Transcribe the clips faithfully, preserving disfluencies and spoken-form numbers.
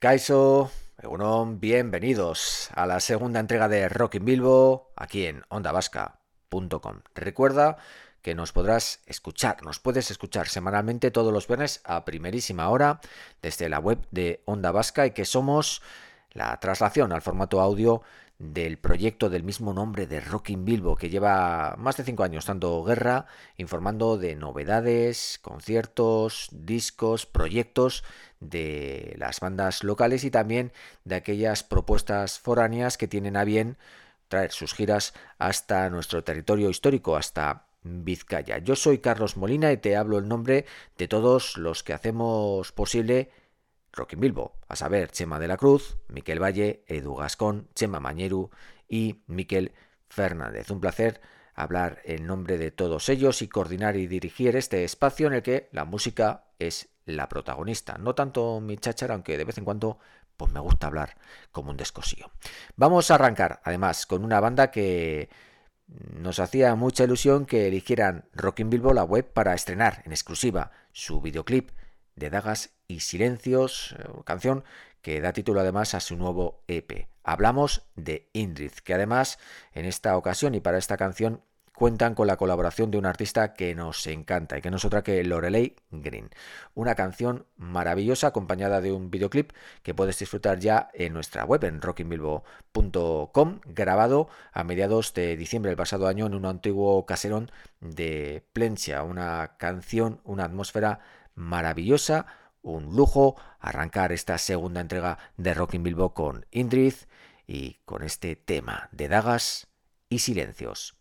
Kaixo, Egunon, bienvenidos a la segunda entrega de Rock in Bilbo, aquí en onda vasca punto com. Recuerda que nos podrás escuchar, nos puedes escuchar semanalmente todos los viernes a primerísima hora desde la web de Onda Vasca y que somos la traslación al formato audio del proyecto del mismo nombre de Rock in Bilbo, que lleva más de cinco años dando guerra, informando de novedades, conciertos, discos, proyectos de las bandas locales y también de aquellas propuestas foráneas que tienen a bien traer sus giras hasta nuestro territorio histórico, hasta Vizcaya. Yo soy Carlos Molina y te hablo en nombre de todos los que hacemos posible Rock in Bilbo, a saber, Chema de la Cruz, Miquel Valle, Edu Gascón, Chema Mañeru y Miquel Fernández. Un placer hablar en nombre de todos ellos y coordinar y dirigir este espacio en el que la música es la protagonista. No tanto mi cháchara, aunque de vez en cuando pues me gusta hablar como un descosío. Vamos a arrancar, además, con una banda que nos hacía mucha ilusión que eligieran Rock in Bilbo, la web, para estrenar en exclusiva su videoclip de Dagas y Silencios, canción que da título además a su nuevo E P. Hablamos de Indrid, que además en esta ocasión y para esta canción cuentan con la colaboración de un artista que nos encanta y que no es otra que Lorelei Green. Una canción maravillosa acompañada de un videoclip que puedes disfrutar ya en nuestra web en rock in bilbo punto com, grabado a mediados de diciembre del pasado año en un antiguo caserón de Plentzia. Una canción, una atmósfera maravillosa, un lujo arrancar esta segunda entrega de Rock in Bilbo con Indrid y con este tema de Dagas y Silencios.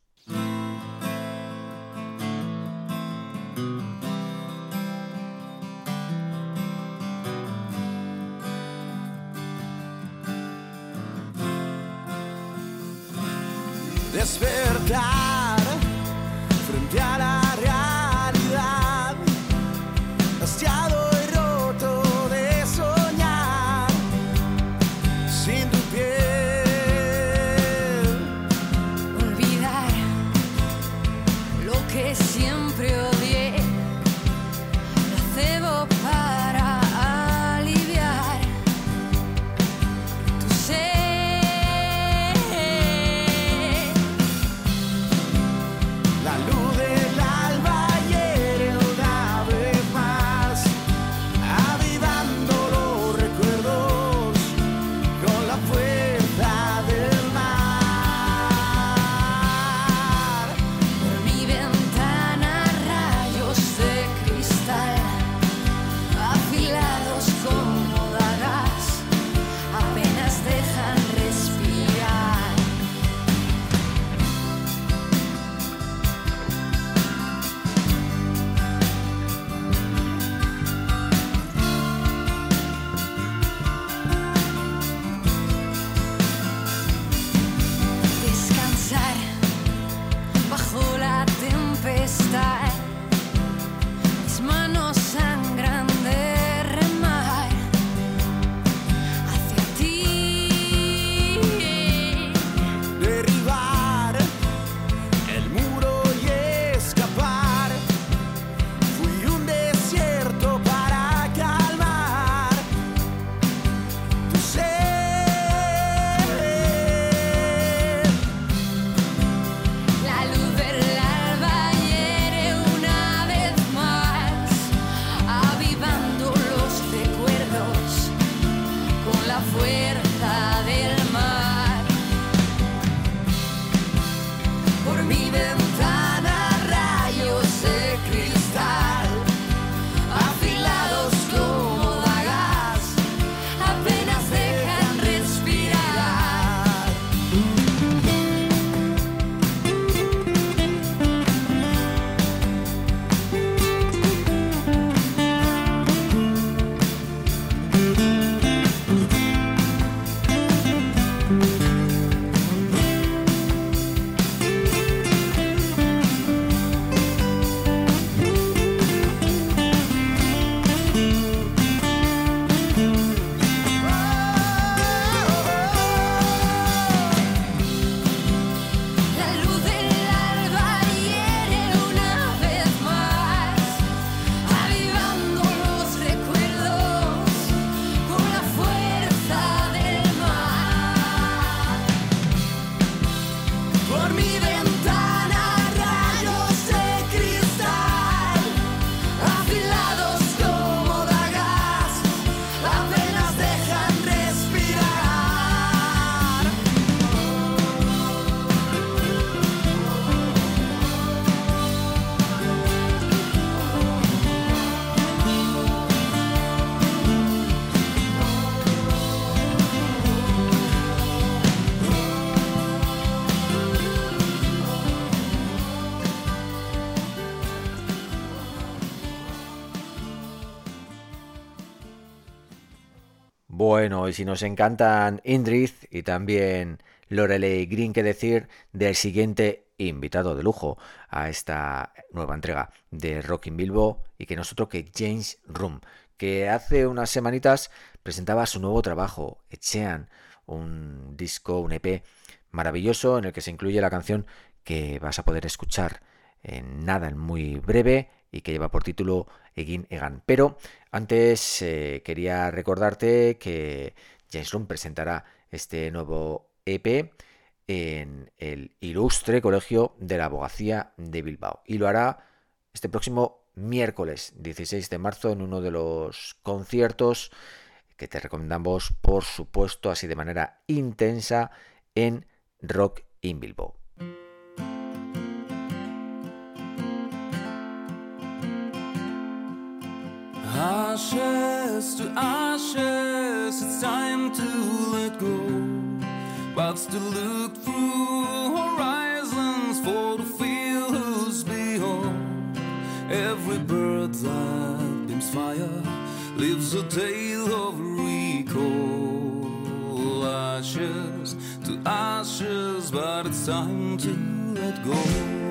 Despertar frente a la realidad, hastiado y roto de soñar sin tu piel. Olvidar lo que siempre odié, placebo para aliviar tu ser. La luz del alba hiere una vez más, avivando los recuerdos con la fuerza del mar. Por mi ventana rayos de cristal, afilados como dagas, apenas dejan respirar. Descansar bajo la tempestad, mis manos sangran de remar hacia ti. Derribar el muro y escapar. Fui un desierto para calmar tu sed. La luz del alba hiere una vez más, avivando los recuerdos con la fuerza del mar. Por mi ventana rayos de cristal, afilados como dagas, apenas dejan respirar. Bueno, y si nos encantan Indrid y también Lorelei Green, qué decir del siguiente invitado de lujo a esta nueva entrega de Rock in Bilbo, y que no es otro que James Room, que hace unas semanitas presentaba su nuevo trabajo, Echean, un disco, un E P maravilloso en el que se incluye la canción que vas a poder escuchar en nada, en muy breve, y que lleva por título Egin Egan. Pero antes eh, quería recordarte que James Room presentará este nuevo E P en el Ilustre Colegio de la Abogacía de Bilbao, y lo hará este próximo miércoles dieciséis de marzo en uno de los conciertos que te recomendamos, por supuesto, así de manera intensa, en Rock in Bilbo. Ashes to ashes, it's time to let go, but still look through horizons for the fields beyond. Every bird that beams fire lives a tale of recall. Ashes to ashes, but it's time to let go.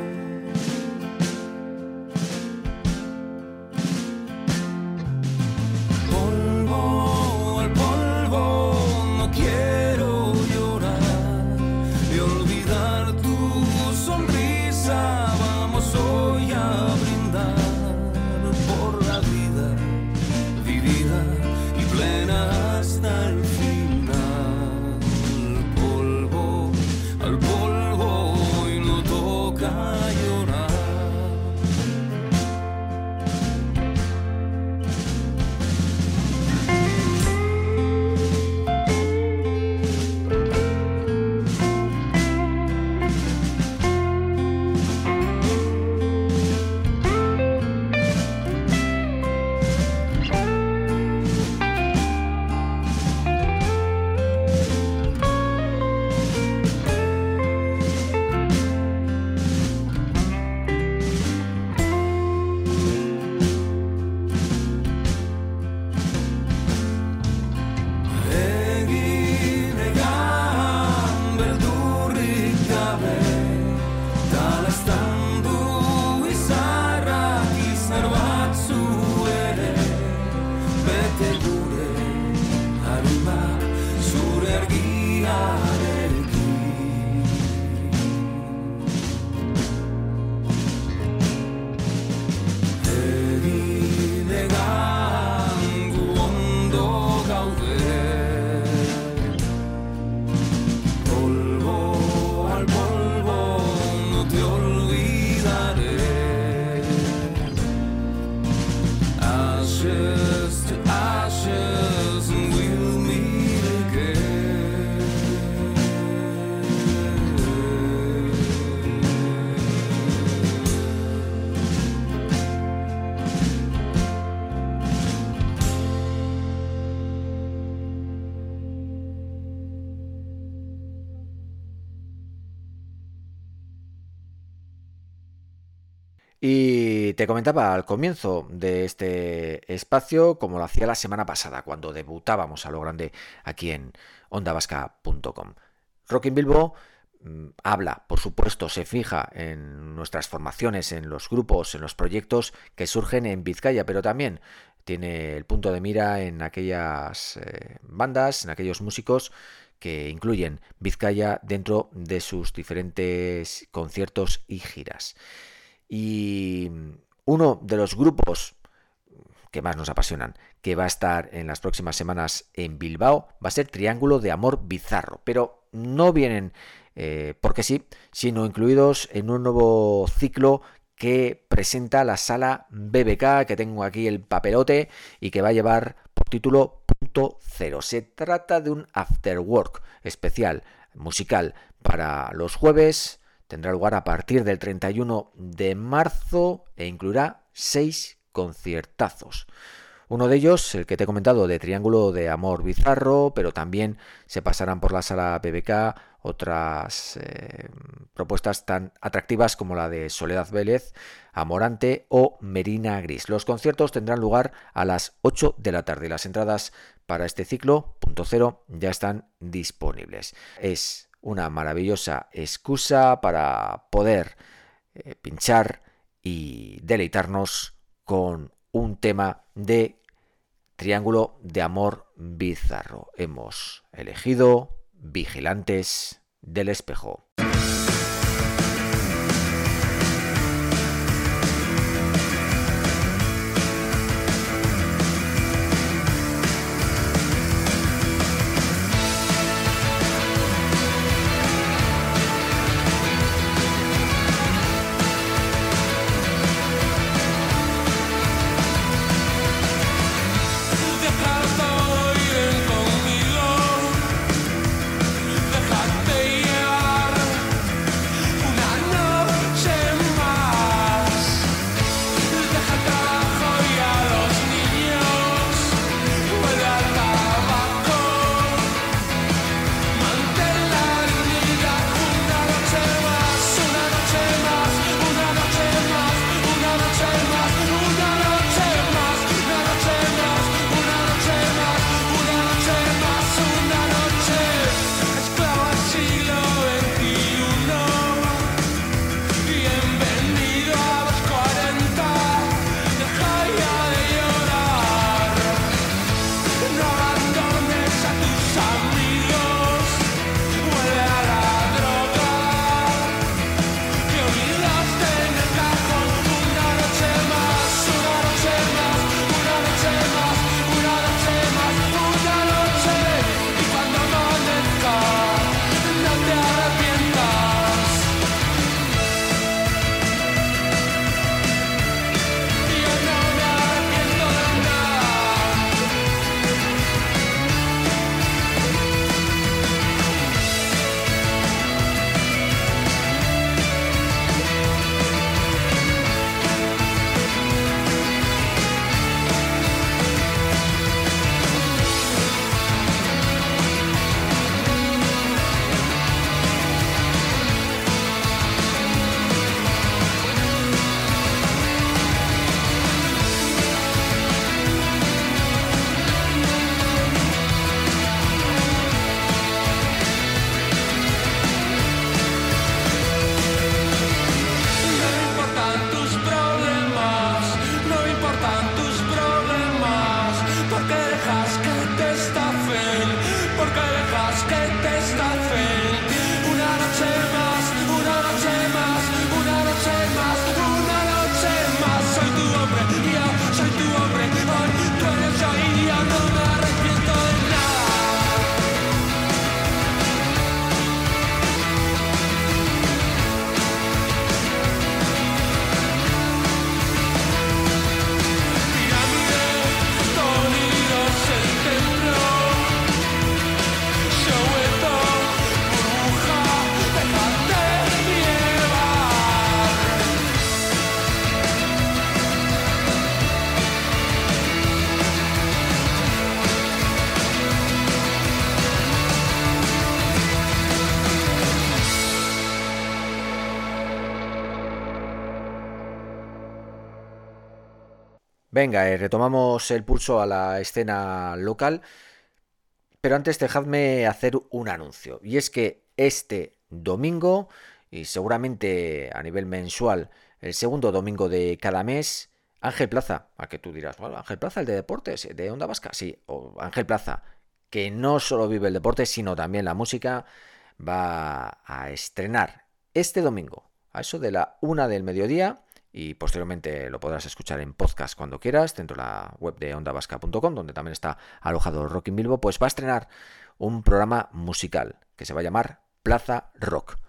Y te comentaba al comienzo de este espacio, como lo hacía la semana pasada, cuando debutábamos a lo grande aquí en onda vasca punto com. Rock in Bilbo mmm, habla, por supuesto, se fija en nuestras formaciones, en los grupos, en los proyectos que surgen en Vizcaya, pero también tiene el punto de mira en aquellas eh, bandas, en aquellos músicos que incluyen Vizcaya dentro de sus diferentes conciertos y giras. Y uno de los grupos que más nos apasionan, que va a estar en las próximas semanas en Bilbao, va a ser Triángulo de Amor Bizarro, pero no vienen eh, porque sí, sino incluidos en un nuevo ciclo que presenta la sala B B K, que tengo aquí el papelote, y que va a llevar por título Punto Cero. Se trata de un afterwork especial musical para los jueves. Tendrá lugar a partir del treinta y uno de marzo e incluirá seis conciertazos. Uno de ellos, el que te he comentado, de Triángulo de Amor Bizarro, pero también se pasarán por la sala B B K otras eh, propuestas tan atractivas como la de Soledad Vélez, Amorante o Merina Gris. Los conciertos tendrán lugar a las ocho de la tarde y las entradas para este ciclo punto cero ya están disponibles. Es una maravillosa excusa para poder eh, pinchar y deleitarnos con un tema de Triángulo de Amor Bizarro. Hemos elegido Vigilantes del Espejo. Venga, eh, retomamos el pulso a la escena local, pero antes dejadme hacer un anuncio. Y es que este domingo, y seguramente a nivel mensual, el segundo domingo de cada mes, Ángel Plaza, a que tú dirás, bueno, Ángel Plaza, el de deportes, de Onda Vasca, sí, o Ángel Plaza, que no solo vive el deporte, sino también la música, va a estrenar este domingo, a eso de la una del mediodía, y posteriormente lo podrás escuchar en podcast cuando quieras, dentro de la web de onda vasca punto com, donde también está alojado Rock in Bilbo. Pues va a estrenar un programa musical que se va a llamar Plaza Rock.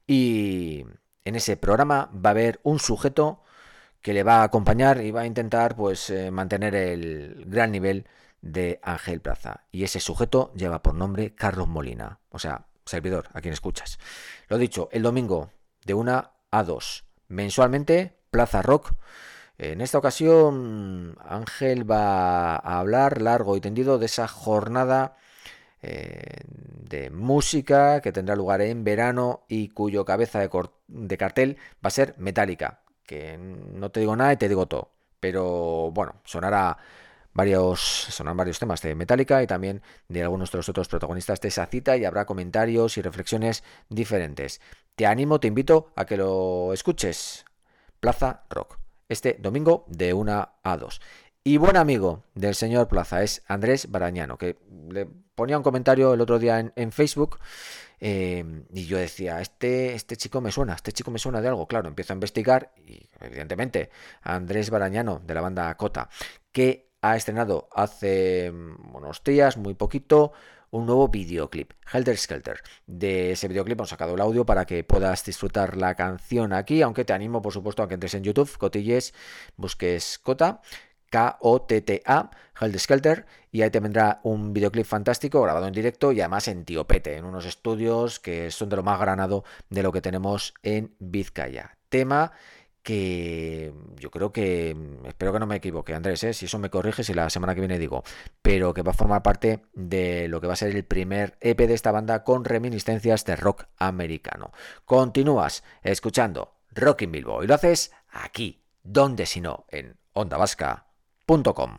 Y en ese programa va a haber un sujeto que le va a acompañar y va a intentar pues eh, mantener el gran nivel de Ángel Plaza. Y ese sujeto lleva por nombre Carlos Molina, o sea, servidor, a quien escuchas. Lo dicho, el domingo de una a dos, mensualmente, Plaza Rock. En esta ocasión, Ángel va a hablar largo y tendido de esa jornada eh, de música que tendrá lugar en verano y cuyo cabeza de, cor- de cartel va a ser Metallica, que no te digo nada y te digo todo, pero bueno, sonará varios, sonarán varios temas de Metallica y también de algunos de los otros protagonistas de esa cita y habrá comentarios y reflexiones diferentes. Te animo, te invito a que lo escuches. Plaza Rock, este domingo de una a dos. Y buen amigo del señor Plaza es Andrés Barañano, que le ponía un comentario el otro día en, en Facebook eh, y yo decía, este, este chico me suena, este chico me suena de algo. Claro, empiezo a investigar y evidentemente Andrés Barañano de la banda Cota, que ha estrenado hace unos días, muy poquito, un nuevo videoclip, Helter Skelter. De ese videoclip hemos sacado el audio para que puedas disfrutar la canción aquí, aunque te animo, por supuesto, a que entres en YouTube, cotilles, busques Cota, K O T T A, Helter Skelter, y ahí te vendrá un videoclip fantástico grabado en directo y además en Tiopete, en unos estudios que son de lo más granado de lo que tenemos en Vizcaya. Tema que yo creo que, espero que no me equivoque, Andrés, ¿eh? Si eso me corriges y la semana que viene digo, pero que va a formar parte de lo que va a ser el primer E P de esta banda con reminiscencias de rock americano. Continúas escuchando Rock in Bilbo y lo haces aquí, donde si no, en onda vasca punto com.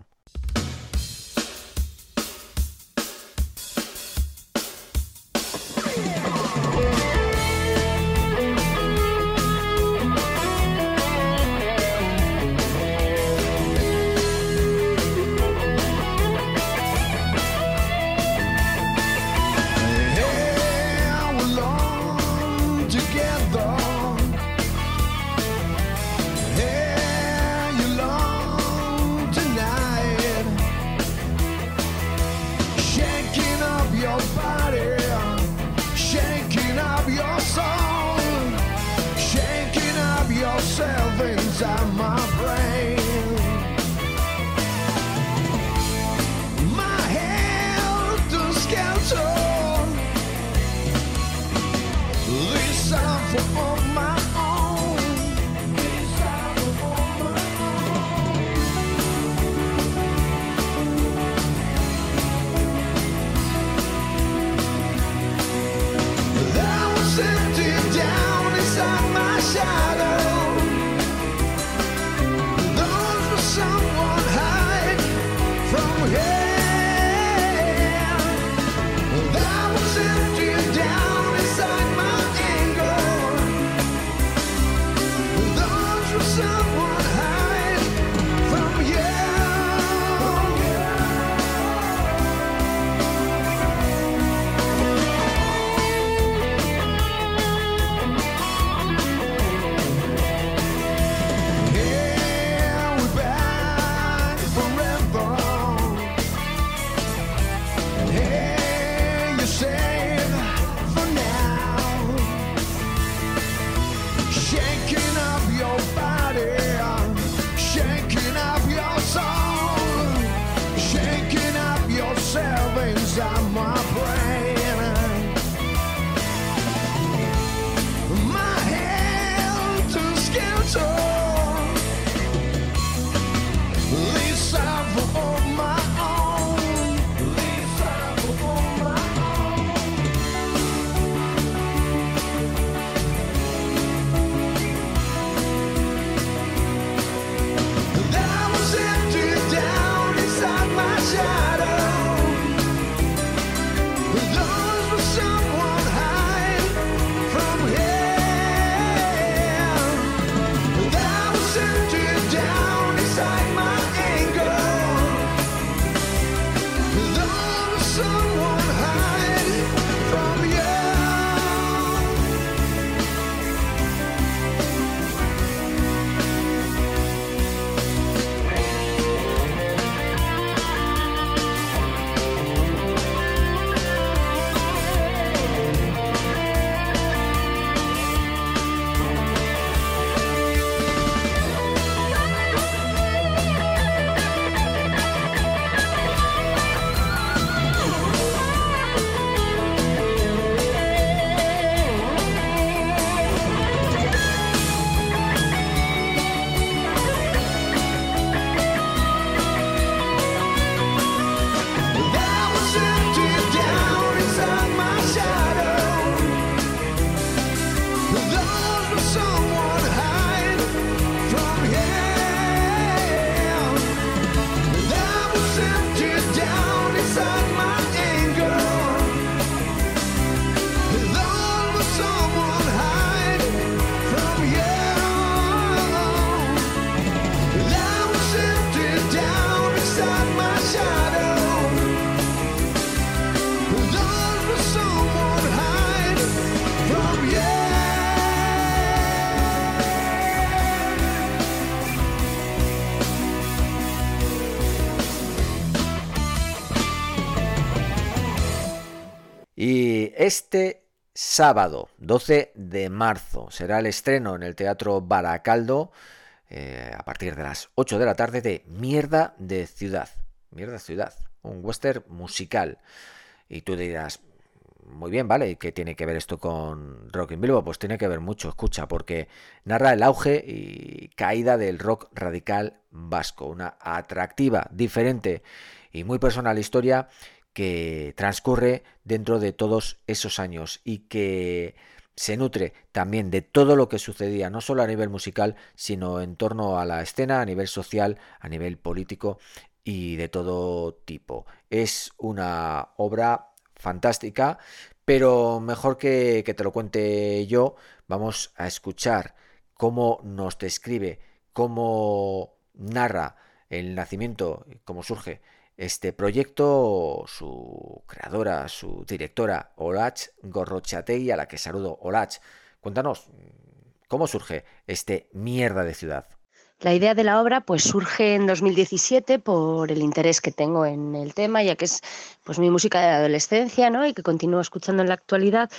Y este sábado, doce de marzo, será el estreno en el Teatro Baracaldo, eh, a partir de las ocho de la tarde, de Mierda de Ciudad. Mierda de Ciudad, un western musical. Y tú dirás, muy bien, ¿vale? ¿Y qué tiene que ver esto con Rock in Bilbo? Pues tiene que ver mucho, escucha, porque narra el auge y caída del rock radical vasco. Una atractiva, diferente y muy personal historia que transcurre dentro de todos esos años y que se nutre también de todo lo que sucedía, no solo a nivel musical, sino en torno a la escena, a nivel social, a nivel político y de todo tipo. Es una obra fantástica, pero mejor que, que te lo cuente yo, vamos a escuchar cómo nos describe, cómo narra el nacimiento, cómo surge este proyecto, su creadora, su directora, Olatz Gorrotxategi, a la que saludo. Olatz, cuéntanos, ¿cómo surge este Mierda de Ciudad? La idea de la obra pues surge en dos mil diecisiete por el interés que tengo en el tema, ya que es pues mi música de la adolescencia, ¿no? Y que continúo escuchando en la actualidad.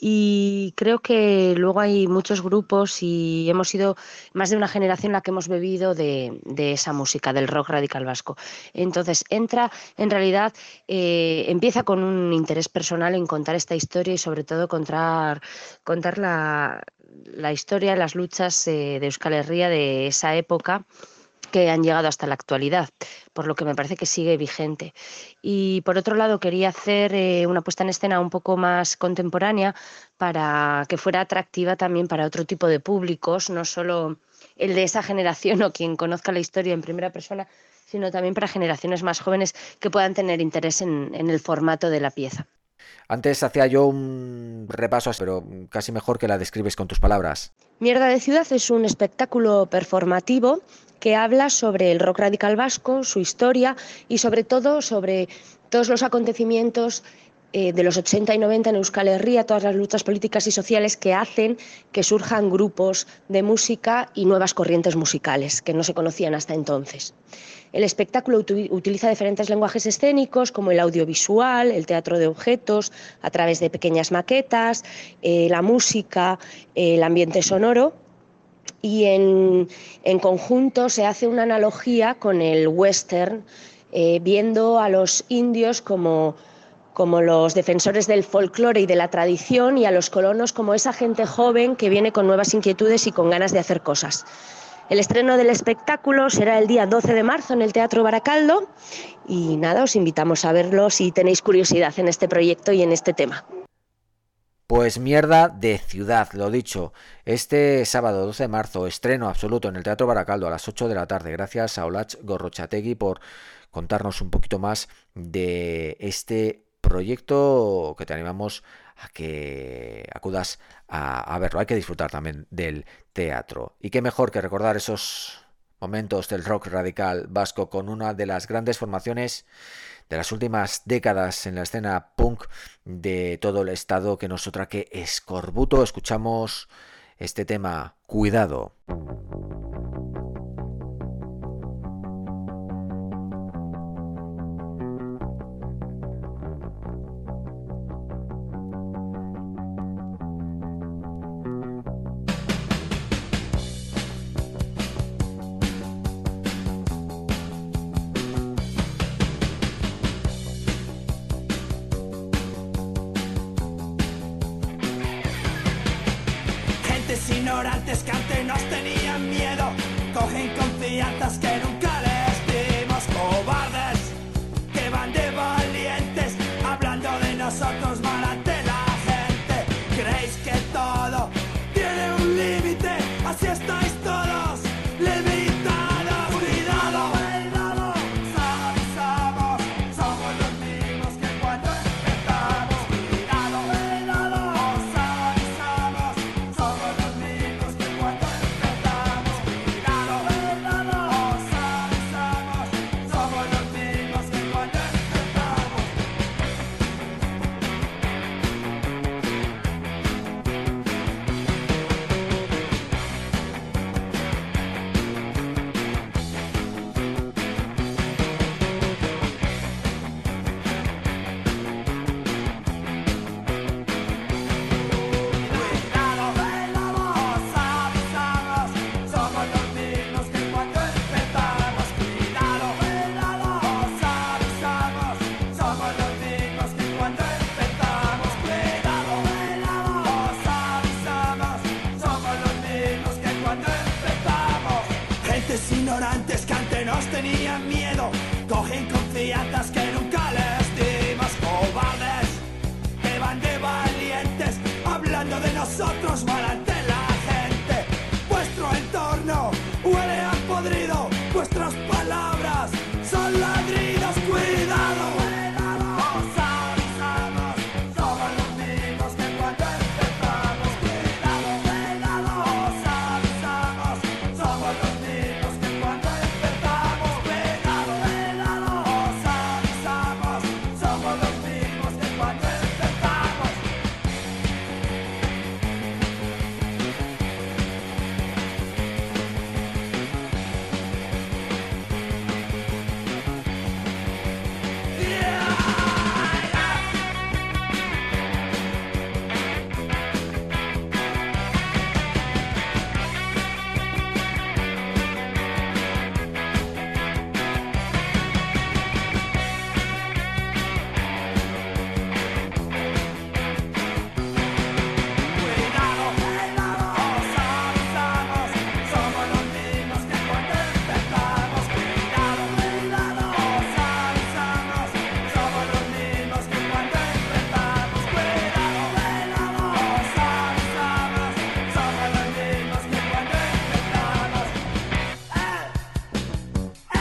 Y creo que luego hay muchos grupos y hemos sido más de una generación la que hemos bebido de, de esa música, del rock radical vasco. Entonces entra, en realidad, eh, empieza con un interés personal en contar esta historia y sobre todo contar, contar la... la historia, las luchas eh, de Euskal Herria de esa época que han llegado hasta la actualidad, por lo que me parece que sigue vigente. Y por otro lado quería hacer eh, una puesta en escena un poco más contemporánea para que fuera atractiva también para otro tipo de públicos, no solo el de esa generación o quien conozca la historia en primera persona, sino también para generaciones más jóvenes que puedan tener interés en, en el formato de la pieza. Antes hacía yo un repaso, pero casi mejor que la describes con tus palabras. Mierda de Ciudad es un espectáculo performativo que habla sobre el rock radical vasco, su historia y sobre todo sobre todos los acontecimientos eh, de los ochenta y noventa en Euskal Herria, todas las luchas políticas y sociales que hacen que surjan grupos de música y nuevas corrientes musicales que no se conocían hasta entonces. El espectáculo utiliza diferentes lenguajes escénicos como el audiovisual, el teatro de objetos, a través de pequeñas maquetas, eh, la música, eh, el ambiente sonoro, y en, en conjunto se hace una analogía con el western, eh, viendo a los indios como, como los defensores del folclore y de la tradición y a los colonos como esa gente joven que viene con nuevas inquietudes y con ganas de hacer cosas. El estreno del espectáculo será el día doce de marzo en el Teatro Baracaldo y nada, os invitamos a verlo si tenéis curiosidad en este proyecto y en este tema. Pues Mierda de Ciudad, lo dicho, este sábado doce de marzo, estreno absoluto en el Teatro Baracaldo a las ocho de la tarde. Gracias a Olatz Gorrotxategi por contarnos un poquito más de este proyecto que te animamos a que acudas a, a verlo. Hay que disfrutar también del teatro. Y qué mejor que recordar esos momentos del rock radical vasco con una de las grandes formaciones de las últimas décadas en la escena punk de todo el estado, que nos otra que Escorbuto. Escuchamos este tema, Cuidado. Ignorantes que antes nos tenían miedo, cogen confianzas que nunca les dimos. Cobardes que van de valientes, hablando de nosotros mal ante la gente. Creéis que todo tiene un límite, así estáis todos limitados. Cuidado, cuidado, avisamos, somos los mismos que cuando empezamos. Cuidado, cuidado, avisamos, somos los mismos que cuando empezamos. Cuidado, cuidado, tenían miedo, cogen confianzas que nunca les dimos. Cobardes que van de valientes, hablando de nosotros mal ante la gente. Vuestro entorno huele a podrido, vuestras palabras son ladridos. Cuidado, os avisamos, somos los mismos que cuando empezamos. Cuidado, cuidado, os avisamos, somos los mismos que cuando empezamos. Cuidado, cuidado, os avisamos, somos los mismos que cuando empezamos. Cuidado, cuidado, os avisamos, somos los mismos que cuando empezamos. Cuidado, cuidado, os avisamos, somos los mismos que cuando empezamos. Cuidado, cuidado, os avisamos, somos los mismos que cuando empezamos. ¡Eh!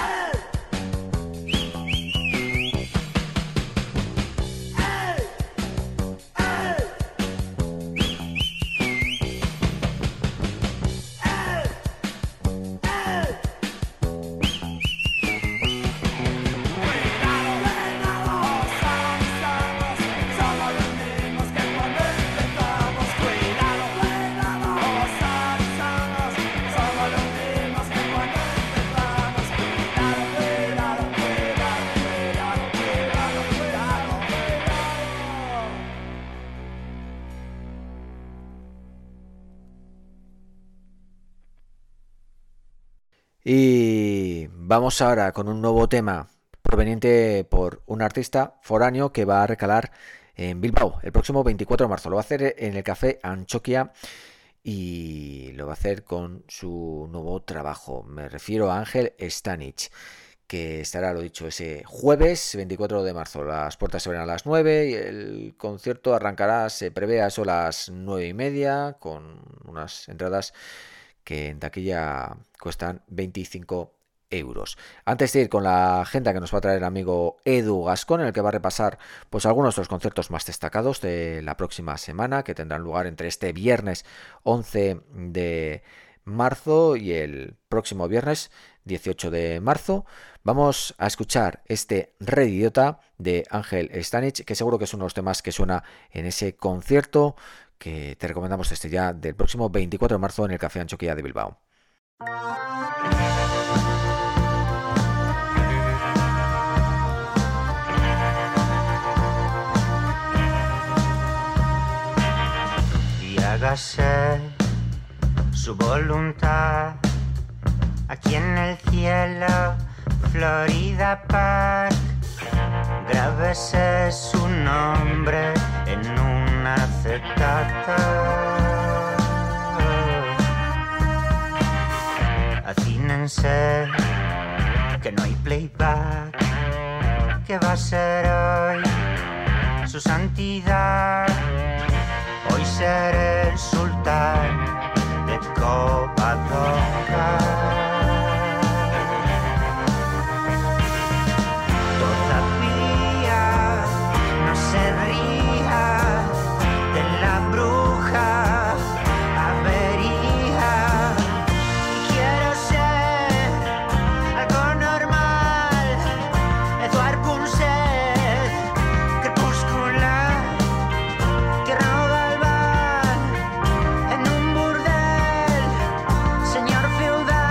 Y vamos ahora con un nuevo tema proveniente por un artista foráneo que va a recalar en Bilbao el próximo veinticuatro de marzo. Lo va a hacer en el Café Antxokia y lo va a hacer con su nuevo trabajo. Me refiero a Ángel Stanich, que estará, lo dicho, ese jueves veinticuatro de marzo. Las puertas se abren a las nueve y el concierto arrancará, se prevé a eso las nueve y media, con unas entradas que en taquilla cuestan veinticinco euros. Antes de ir con la agenda que nos va a traer el amigo Edu Gascón, en el que va a repasar pues algunos de los conciertos más destacados de la próxima semana, que tendrán lugar entre este viernes once de marzo y el próximo viernes dieciocho de marzo, vamos a escuchar este Red Idiota de Ángel Stanich, que seguro que es uno de los temas que suena en ese concierto que te recomendamos desde ya, del próximo veinticuatro de marzo en el Café Antxokia de Bilbao. Y hágase su voluntad aquí en el cielo, Florida Park. Grábese su nombre en un acetato. Acínense que no hay playback. ¿Qué va a ser hoy su santidad? Hoy seré el sultán de Covadonga. Se ría de la bruja avería. Quiero ser algo normal, Eduard Punset, crepuscular, tierno galván, en un burdel, señor feudal.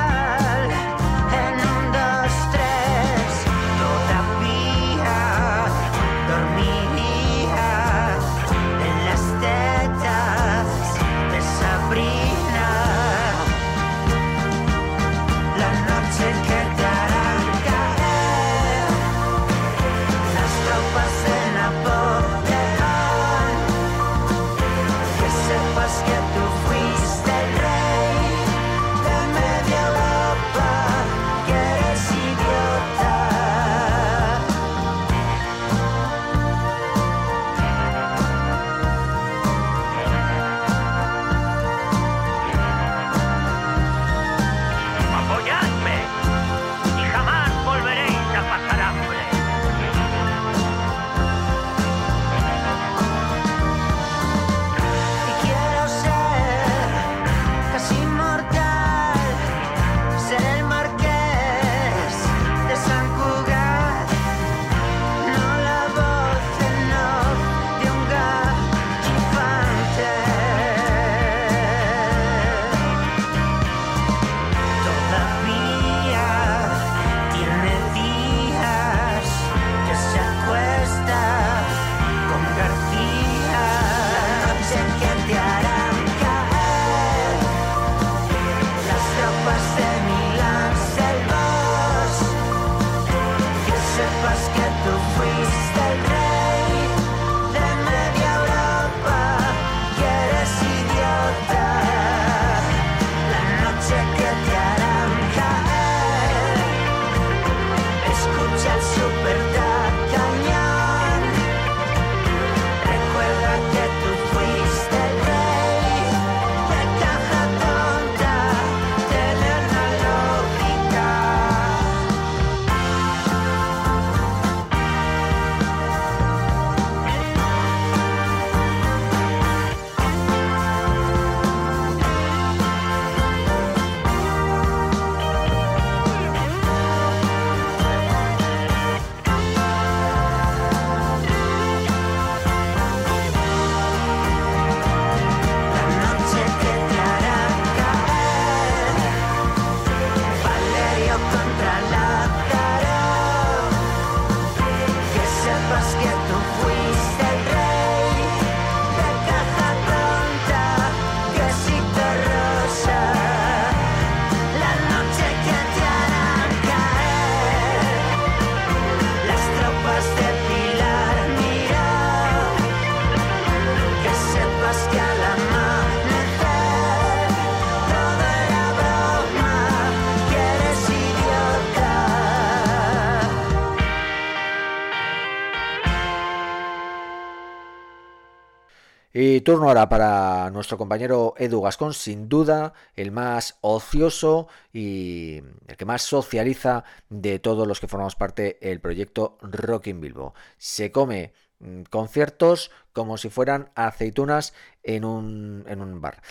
Y turno ahora para nuestro compañero Edu Gascón, sin duda el más ocioso y el que más socializa de todos los que formamos parte del proyecto Rockin' Bilbo. Se come mm, conciertos como si fueran aceitunas en un, en un bar.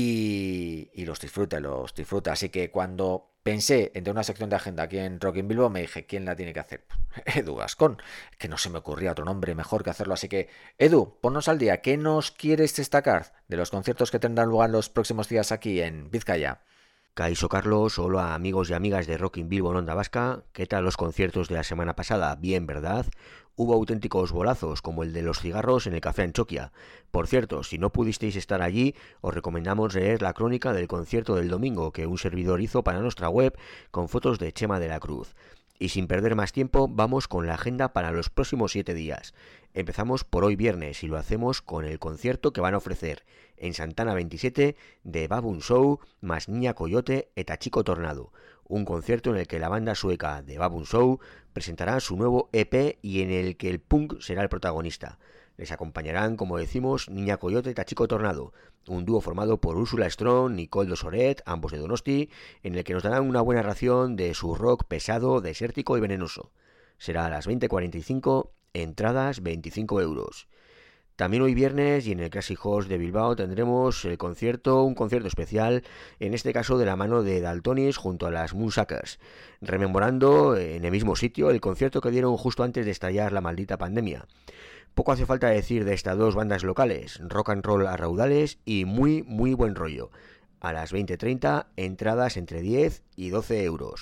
Y, y los disfruta, los disfruta. Así que cuando pensé en tener una sección de agenda aquí en Rockin' Bilbo, me dije, ¿quién la tiene que hacer? Edu Gascón, que no se me ocurría otro nombre mejor que hacerlo. Así que, Edu, ponnos al día. ¿Qué nos quieres destacar de los conciertos que tendrán lugar los próximos días aquí en Vizcaya? Caixo Carlos, hola amigos y amigas de Rockin' Bilbo en Onda Vasca. ¿Qué tal los conciertos de la semana pasada? Bien, ¿verdad? Hubo auténticos bolazos, como el de los cigarros en el Café Anchoquia. Por cierto, si no pudisteis estar allí, os recomendamos leer la crónica del concierto del domingo que un servidor hizo para nuestra web con fotos de Chema de la Cruz. Y sin perder más tiempo, vamos con la agenda para los próximos siete días. Empezamos por hoy viernes y lo hacemos con el concierto que van a ofrecer en Santana veintisiete de Baboon Show más Niña Coyote eta Chico Tornado. Un concierto en el que la banda sueca de Baboon Show presentará su nuevo E P y en el que el punk será el protagonista. Les acompañarán, como decimos, Niña Coyote eta Chico Tornado, un dúo formado por Úrsula Strong, Nicole Dosoret, ambos de Donosti, en el que nos darán una buena ración de su rock pesado, desértico y venenoso. Será a las veinte cuarenta y cinco, entradas veinticinco euros. También hoy viernes y en el Classic House de Bilbao tendremos el concierto, un concierto especial, en este caso de la mano de Daltonis junto a las Moonsuckers, rememorando en el mismo sitio el concierto que dieron justo antes de estallar la maldita pandemia. Poco hace falta decir de estas dos bandas locales, rock and roll a raudales y muy muy buen rollo. A las veinte treinta, entradas entre diez y doce euros.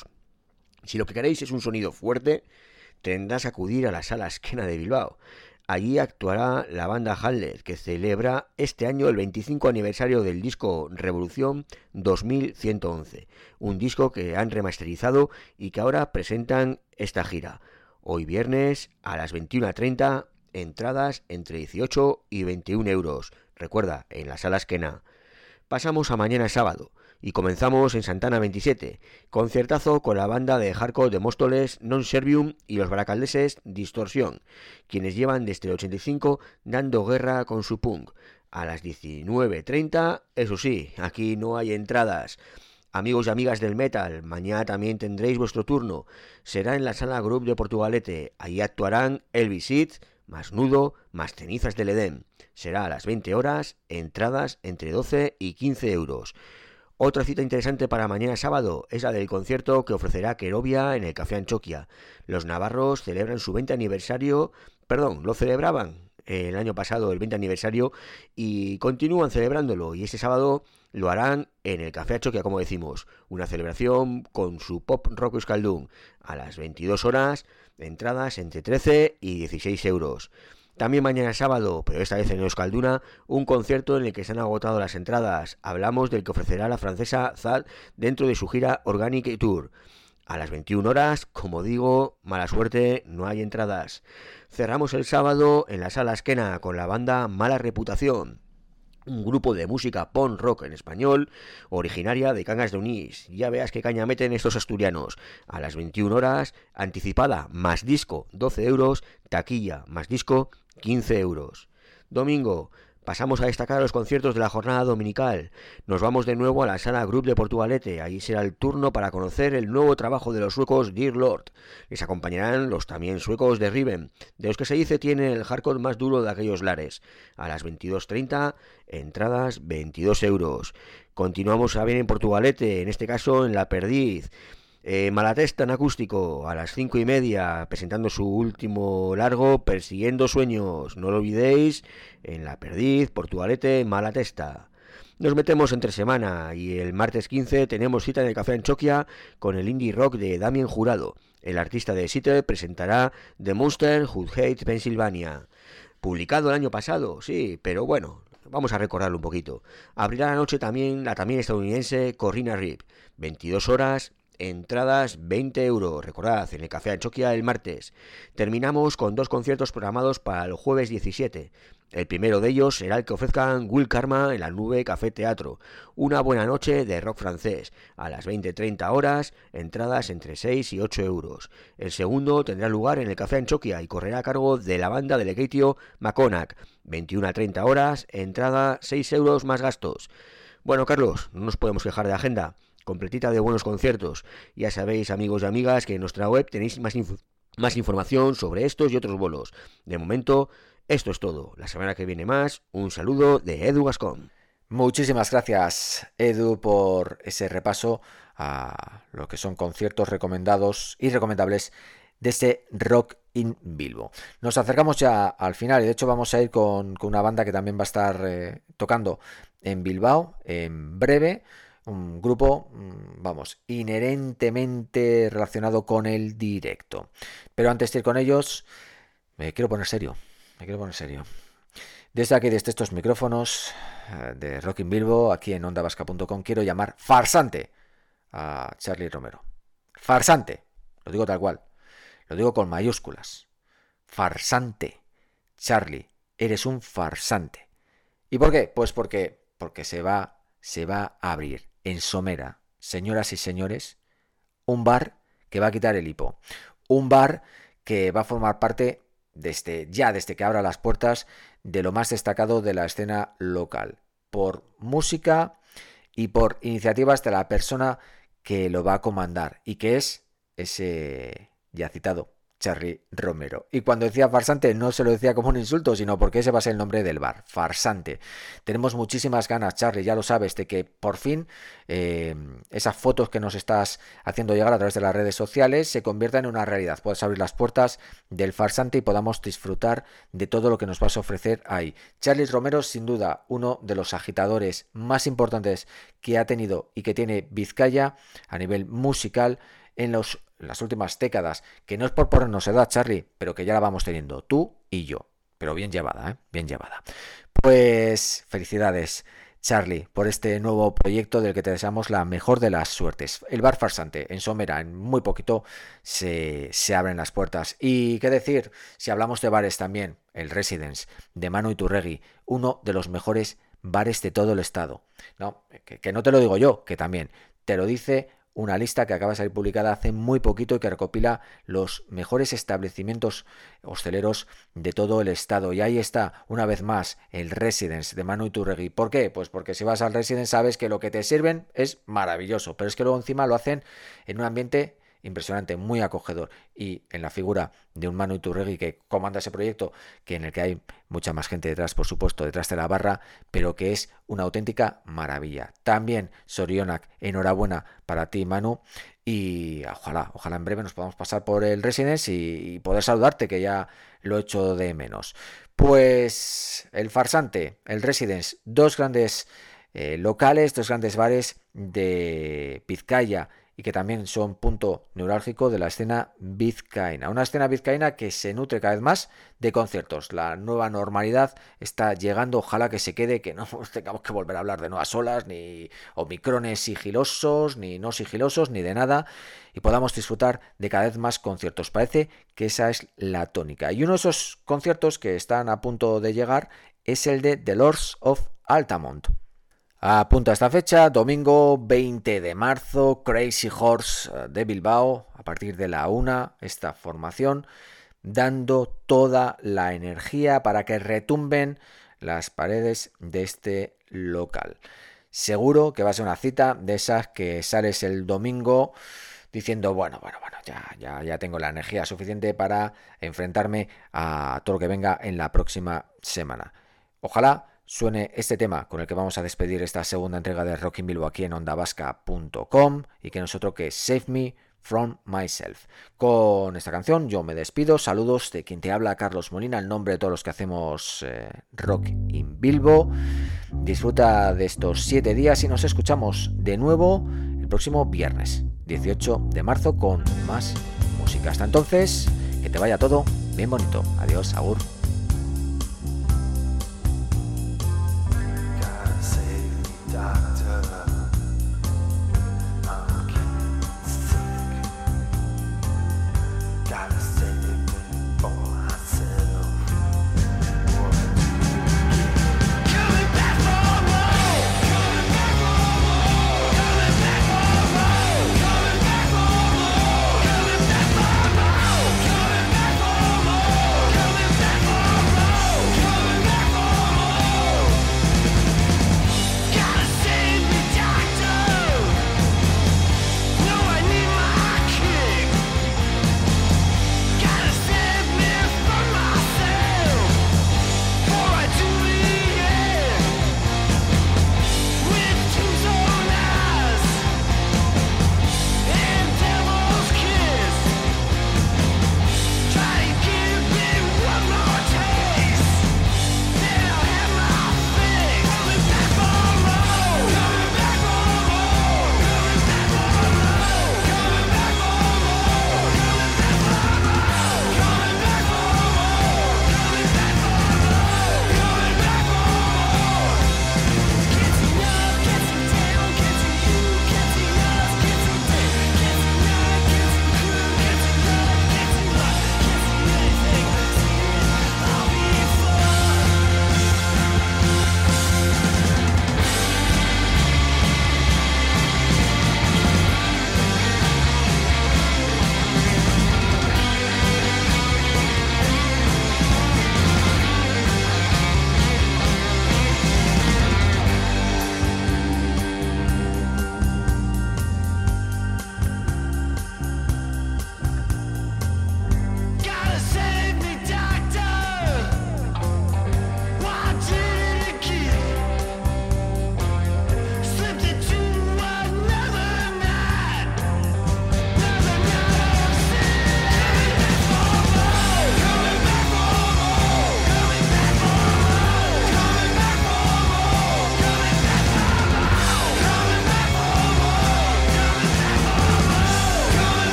Si lo que queréis es un sonido fuerte, tendrás que acudir a la Sala Esquena de Bilbao. Allí actuará la banda Halder, que celebra este año el veinticinco aniversario del disco Revolución dos mil ciento once, un disco que han remasterizado y que ahora presentan esta gira. Hoy viernes a las veintiuna treinta, entradas entre dieciocho y veintiún euros. Recuerda, en la Sala Esquena. Pasamos a mañana sábado y comenzamos en Santana veintisiete, conciertazo con la banda de hardcore de Móstoles, Non Servium y los baracaldeses Distorsión, quienes llevan desde el ochenta y cinco dando guerra con su punk. A las diecinueve treinta, eso sí, aquí no hay entradas. Amigos y amigas del metal, mañana también tendréis vuestro turno. Será en la Sala Group de Portugalete. Allí actuarán Elvis Seed, más Nudo, más Cenizas del Edén. Será a las veinte horas, entradas entre doce y quince euros. Otra cita interesante para mañana sábado es la del concierto que ofrecerá Querovia en el Café Anchoquia. Los navarros celebran su veinte aniversario, perdón, lo celebraban el año pasado, el veinte aniversario, y continúan celebrándolo, y este sábado lo harán en el Café Anchoquia, como decimos, una celebración con su pop rock euskaldun, a las veintidós horas, entradas entre trece y dieciséis euros. También mañana sábado, pero esta vez en Euskalduna, un concierto en el que se han agotado las entradas. Hablamos del que ofrecerá la francesa Zad dentro de su gira Organic Tour. A las veintiuna horas, como digo, mala suerte, no hay entradas. Cerramos el sábado en la Sala Esquena con la banda Mala Reputación, un grupo de música punk rock en español, originaria de Cangas de Onís. Ya veas qué caña meten estos asturianos. A las veintiuna horas, anticipada más disco, doce euros, taquilla más disco, quince euros. Domingo, pasamos a destacar los conciertos de la jornada dominical. Nos vamos de nuevo a la Sala Group de Portugalete. Ahí será el turno para conocer el nuevo trabajo de los suecos Dear Lord. Les acompañarán los también suecos de Riven, de los que se dice tienen el hardcore más duro de aquellos lares. A las veintidós treinta, entradas veintidós euros. Continuamos a ver en Portugalete, en este caso en La Perdiz. Eh, Malatesta en acústico a las cinco y media, presentando su último largo, Persiguiendo Sueños. No lo olvidéis, en La Perdiz, Portugalete, Malatesta. Nos metemos entre semana y el martes quince tenemos cita en el Café Anchoquia con el indie rock de Damien Jurado. El artista de Seattle presentará The Monster Who Hates Pennsylvania. Publicado el año pasado, sí, pero bueno, vamos a recordarlo un poquito. Abrirá la noche también la también estadounidense Corrina Rip, veintidós horas, entradas veinte euros, recordad, en el Café Anchoquia el martes. Terminamos con dos conciertos programados para el jueves diecisiete. El primero de ellos será el que ofrezcan Will Karma en la Nube Café Teatro, una buena noche de rock francés, a las veinte treinta horas, entradas entre seis y ocho euros. El segundo tendrá lugar en el Café Anchoquia y correrá a cargo de la banda de Legatio Maconac, veintiuna treinta horas, entrada seis euros más gastos. Bueno, Carlos, no nos podemos quejar de agenda, completita de buenos conciertos. Ya sabéis, amigos y amigas, que en nuestra web tenéis más, inf- más información sobre estos y otros bolos. De momento, esto es todo. La semana que viene más, un saludo de Edu Gascón. Muchísimas gracias, Edu, por ese repaso a lo que son conciertos recomendados y recomendables de este Rock in Bilbo. Nos acercamos ya al final y de hecho vamos a ir con, con una banda que también va a estar eh, tocando en Bilbao en breve. Un grupo, vamos, inherentemente relacionado con el directo. Pero antes de ir con ellos, me quiero poner serio. Me quiero poner serio. Desde aquí, desde estos micrófonos de Rock in Bilbo, aquí en onda vasca punto com, quiero llamar farsante a Charly Romero. Farsante. Lo digo tal cual. Lo digo con mayúsculas. Farsante. Charly, eres un farsante. ¿Y por qué? Pues porque, porque se va, se va a abrir en Somera, señoras y señores, un bar que va a quitar el hipo. Un bar que va a formar parte desde ya, desde que abra las puertas, de lo más destacado de la escena local. Por música y por iniciativas de la persona que lo va a comandar. Y que es ese ya citado Charly Romero. Y cuando decía farsante no se lo decía como un insulto, sino porque ese va a ser el nombre del bar, farsante. Tenemos muchísimas ganas, Charly, ya lo sabes, de que por fin eh, esas fotos que nos estás haciendo llegar a través de las redes sociales se conviertan en una realidad. Puedes abrir las puertas del farsante y podamos disfrutar de todo lo que nos vas a ofrecer ahí. Charly Romero, sin duda, uno de los agitadores más importantes que ha tenido y que tiene Vizcaya a nivel musical en los las últimas décadas, que no es por ponernos edad, Charly, pero que ya la vamos teniendo, tú y yo, pero bien llevada, ¿eh? Bien llevada. Pues felicidades, Charly, por este nuevo proyecto del que te deseamos la mejor de las suertes. El bar farsante en Somera, en muy poquito se, se abren las puertas. Y qué decir, si hablamos de bares también, el Residence de Manu Iturregui, uno de los mejores bares de todo el estado. No, que, que no te lo digo yo, que también te lo dice una lista que acaba de salir publicada hace muy poquito y que recopila los mejores establecimientos hosteleros de todo el estado. Y ahí está, una vez más, el Residence de Manu Iturregui. ¿Por qué? Pues porque si vas al Residence sabes que lo que te sirven es maravilloso, pero es que luego encima lo hacen en un ambiente impresionante, muy acogedor, y en la figura de un Manu Iturregui que comanda ese proyecto, que en el que hay mucha más gente detrás, por supuesto, detrás de la barra, pero que es una auténtica maravilla. También Sorionak, enhorabuena para ti, Manu, y ojalá, ojalá en breve nos podamos pasar por el Residence y, y poder saludarte, que ya lo echo de menos. Pues el farsante, el Residence, dos grandes eh, locales, dos grandes bares de Vizcaya, y que también son punto neurálgico de la escena vizcaína. Una escena vizcaína que se nutre cada vez más de conciertos. La nueva normalidad está llegando, ojalá que se quede, que no tengamos que volver a hablar de nuevas olas, ni omicrones sigilosos, ni no sigilosos, ni de nada, y podamos disfrutar de cada vez más conciertos. Parece que esa es la tónica. Y uno de esos conciertos que están a punto de llegar es el de The Lords of Altamont. Apunta a esta fecha, domingo veinte de marzo, Crazy Horse de Bilbao, a partir de la una, esta formación, dando toda la energía para que retumben las paredes de este local. Seguro que va a ser una cita de esas que sales el domingo diciendo, bueno, bueno, bueno, ya, ya, ya tengo la energía suficiente para enfrentarme a todo lo que venga en la próxima semana. Ojalá suene este tema con el que vamos a despedir esta segunda entrega de Rock in Bilbo aquí en onda vasca punto com y que no es otro que Save Me From Myself. Con esta canción yo me despido, saludos de quien te habla, Carlos Molina, en nombre de todos los que hacemos eh, Rock in Bilbo. Disfruta de estos siete días y nos escuchamos de nuevo el próximo viernes dieciocho de marzo con más música. Hasta entonces, que te vaya todo bien bonito. Adiós, agur.